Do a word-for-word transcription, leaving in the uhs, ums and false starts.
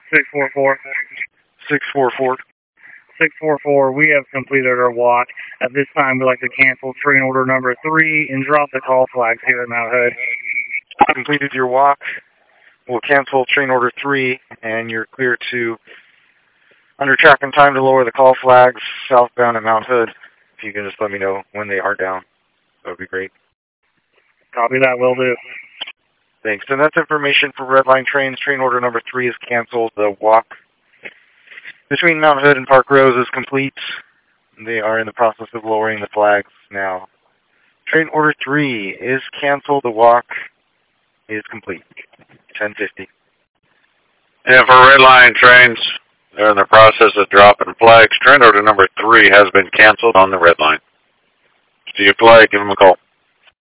six four four. six four four. six four four, we have completed our walk. At this time, we'd like to cancel train order number three and drop the call flags here at Mount Hood. Completed your walk. We'll cancel train order three, and you're clear to, under track and time, to lower the call flags southbound at Mount Hood. If you can just let me know when they are down, that would be great. Copy that, will do. Thanks. And that's information for Red Line trains. Train order number three is canceled. The walk between Mount Hood and Park Rose is complete. They are in the process of lowering the flags now. Train order three is canceled. The walk is complete. ten fifty. And for Red Line trains, they're in the process of dropping flags. Train order number three has been canceled on the Red Line. See your flag, give them a call.